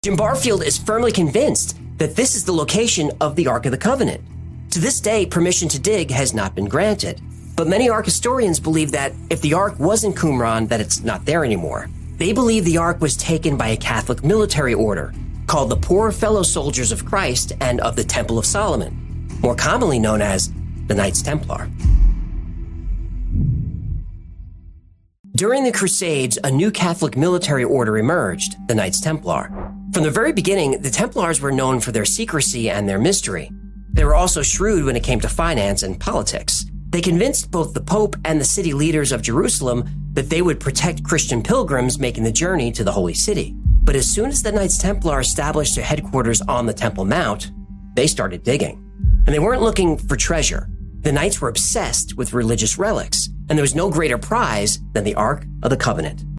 Jim Barfield is firmly convinced that this is the location of the Ark of the Covenant. To this day, permission to dig has not been granted, but many Ark historians believe that if the Ark was in Qumran, that it's not there anymore. They believe the Ark was taken by a Catholic military order called the Poor Fellow Soldiers of Christ and of the Temple of Solomon, more commonly known as the Knights Templar. During the Crusades, a new Catholic military order emerged, the Knights Templar. From the very beginning, the Templars were known for their secrecy and their mystery. They were also shrewd when it came to finance and politics. They convinced both the Pope and the city leaders of Jerusalem that they would protect Christian pilgrims making the journey to the Holy City. But as soon as the Knights Templar established their headquarters on the Temple Mount, they started digging. And they weren't looking for treasure. The Knights were obsessed with religious relics, and there was no greater prize than the Ark of the Covenant.